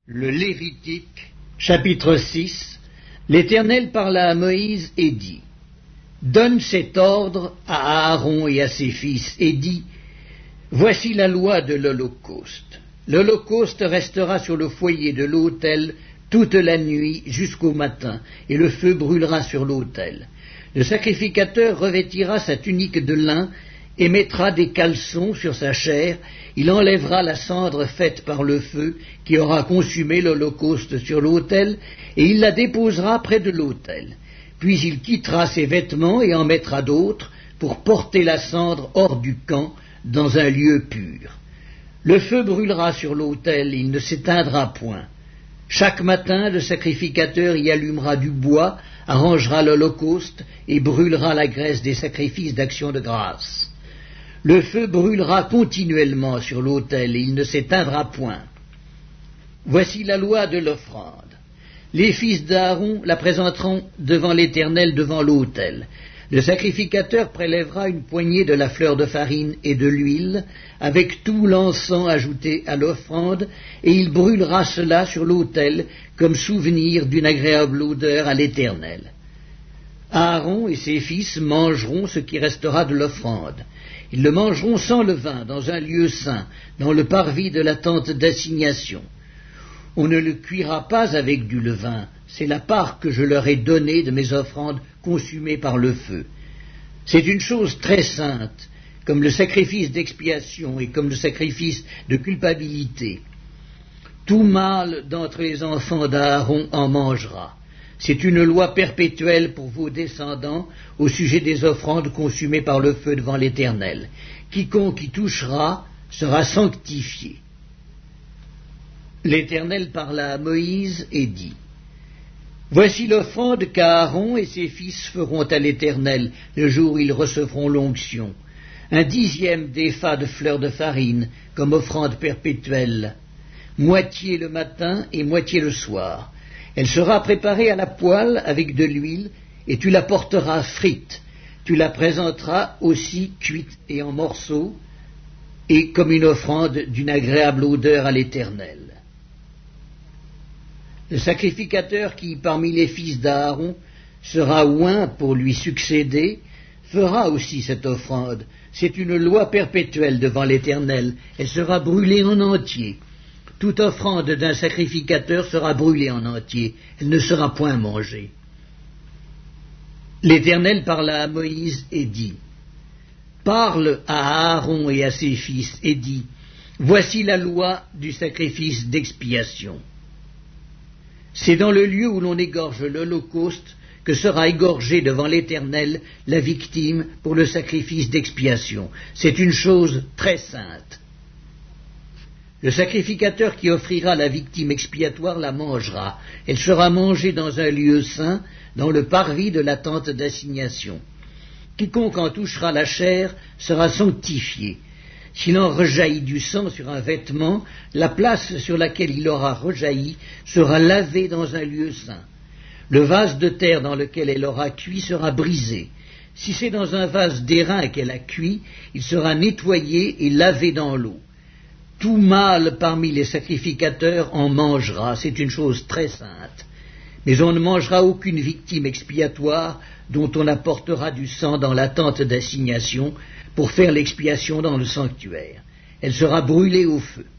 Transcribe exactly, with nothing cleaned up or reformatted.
Le Lévitique, chapitre six. L'Éternel parla à Moïse et dit: Donne cet ordre à Aaron et à ses fils, et dis: Voici la loi de l'Holocauste. L'Holocauste restera sur le foyer de l'autel toute la nuit jusqu'au matin, et le feu brûlera sur l'autel. Le sacrificateur revêtira sa tunique de lin et mettra des caleçons sur sa chair. Il enlèvera la cendre faite par le feu qui aura consumé l'holocauste sur l'autel, et il la déposera près de l'autel. Puis il quittera ses vêtements et en mettra d'autres pour porter la cendre hors du camp dans un lieu pur. Le feu brûlera sur l'autel, il ne s'éteindra point. Chaque matin, le sacrificateur y allumera du bois, arrangera l'holocauste et brûlera la graisse des sacrifices d'action de grâce. Le feu brûlera continuellement sur l'autel et il ne s'éteindra point. Voici la loi de l'offrande. Les fils d'Aaron la présenteront devant l'Éternel devant l'autel. Le sacrificateur prélèvera une poignée de la fleur de farine et de l'huile, avec tout l'encens ajouté à l'offrande, et il brûlera cela sur l'autel comme souvenir d'une agréable odeur à l'Éternel. Aaron et ses fils mangeront ce qui restera de l'offrande. Ils le mangeront sans levain, dans un lieu saint, dans le parvis de la tente d'assignation. On ne le cuira pas avec du levain, c'est la part que je leur ai donnée de mes offrandes consumées par le feu. C'est une chose très sainte, comme le sacrifice d'expiation et comme le sacrifice de culpabilité. Tout mâle d'entre les enfants d'Aaron en mangera. C'est une loi perpétuelle pour vos descendants au sujet des offrandes consumées par le feu devant l'Éternel. Quiconque y touchera sera sanctifié. L'Éternel parla à Moïse et dit: Voici l'offrande qu'Aaron et ses fils feront à l'Éternel le jour où ils recevront l'onction. Un dixième d'épha de fleurs de farine comme offrande perpétuelle, moitié le matin et moitié le soir. Elle sera préparée à la poêle avec de l'huile, et tu la porteras frite. Tu la présenteras aussi cuite et en morceaux, et comme une offrande d'une agréable odeur à l'Éternel. Le sacrificateur qui, parmi les fils d'Aaron, sera oint pour lui succéder, fera aussi cette offrande. C'est une loi perpétuelle devant l'Éternel. Elle sera brûlée en entier. Toute offrande d'un sacrificateur sera brûlée en entier, elle ne sera point mangée. L'Éternel parla à Moïse et dit: Parle à Aaron et à ses fils et dis: Voici la loi du sacrifice d'expiation. C'est dans le lieu où l'on égorge l'holocauste que sera égorgée devant l'Éternel la victime pour le sacrifice d'expiation. C'est une chose très sainte. Le sacrificateur qui offrira la victime expiatoire la mangera. Elle sera mangée dans un lieu saint, dans le parvis de la tente d'assignation. Quiconque en touchera la chair sera sanctifié. S'il en rejaillit du sang sur un vêtement, la place sur laquelle il aura rejailli sera lavée dans un lieu saint. Le vase de terre dans lequel elle aura cuit sera brisé. Si c'est dans un vase d'airain qu'elle a cuit, il sera nettoyé et lavé dans l'eau. Tout mâle parmi les sacrificateurs en mangera, c'est une chose très sainte. Mais on ne mangera aucune victime expiatoire dont on apportera du sang dans la tente d'assignation pour faire l'expiation dans le sanctuaire. Elle sera brûlée au feu.